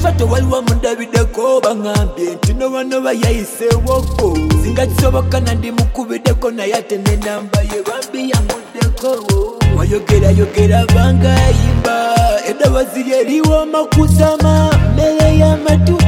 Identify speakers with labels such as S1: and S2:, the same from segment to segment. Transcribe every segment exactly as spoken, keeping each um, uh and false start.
S1: Fato waliwa mundabideko bangambye nti no bano bayayisewoko singa kisoboka nandi mukubideko naye ate n'enamba ye bambi yamuddeko wayogera yogera bangayimba eddoboozi lye liwoma kusama mmere y'amatu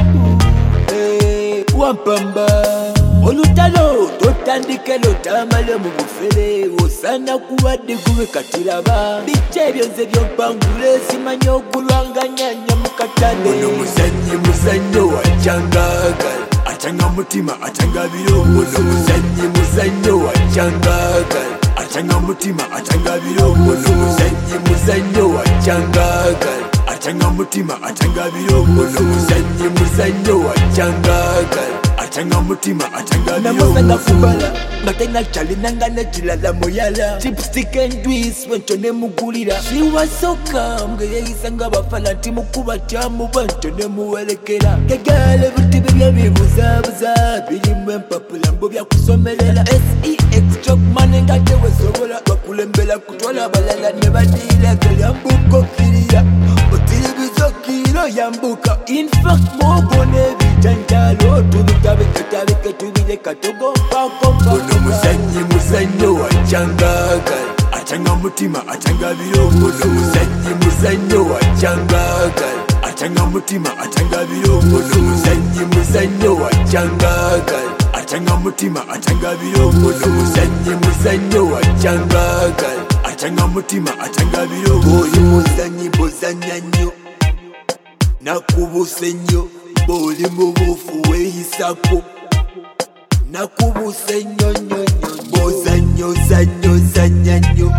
S1: wampamba olutalo totandike lotamale mu bufere osana kubadde gube katiraba biki ebyo nze byompangule simanyi okulwanganyanya mu katale ono muzannyi muzannyo wa Kyangagal atanga mutima atanga birombo ono muzannyi muzannyo wa Kyangagal atanga mutima atanga birombo ono muzannyi muzannyo wa Kyangagal atanga mutima atanga birombo ono muzannyi muzannyo wa Kyangagal atanga mutima atanga birombo namusanga kubala ngatena chali nangane chilala moyala chipstick and juice wencho ne mugulira she was so calm ge yisanga bafala timu kuba chamu bancho ne muwelekera kegale butibe bya bibuza buza bilimwe mpapula mbo bya kusomelela sex chok manenga tewe sobola bakulembela kutwala balala ne badila gelyambuko kiriya otilibizo kilo yambuka in fact mobone bijanjalo tubitabe kitabe ketubile katogo pako ono muzannyi muzannyo wa Kyangagal atanga mutima atanga birombo ono muzannyi muzannyo wa Kyangagal atanga mutima atanga birombo ono muzannyi muzannyo wa Kyangagal atanga mutima atanga birombo ono muzannyi muzannyo wa Kyangagal atanga mutima atanga birombo oyo muzannyi bozanya nnyo nakubuse nnyo boli mu bufu weeyisako nakubuse nnyo nnyo nnyo bozannyo zannyo zanya nnyo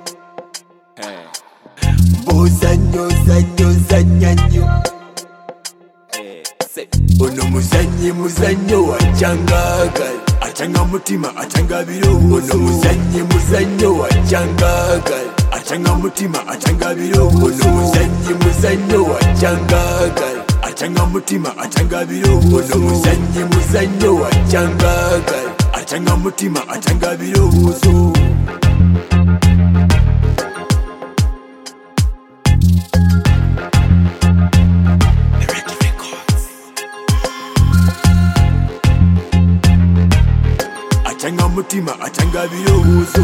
S1: bozannyo zannyo zanya nnyo ono muzannyi muzannyo wa Kyangagal atanga mutima atanga birombo ono muzannyi muzannyo wa Kyangagal atanga mutima atanga birombo ono muzannyi muzannyo wa Kyangagal atanga mutima atanga birombo ono muzannyi muzannyo wa Kyangagal atanga mutima atanga birombo atanga mutima atanga birombo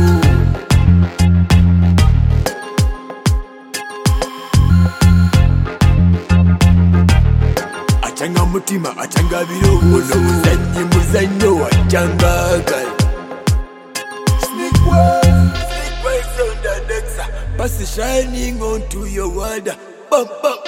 S1: atanga mutima atanga birombo ono muzannyi muzannyo wa Kyangagal Sneak waves, sneak waves on the next pass shining onto your world bum bum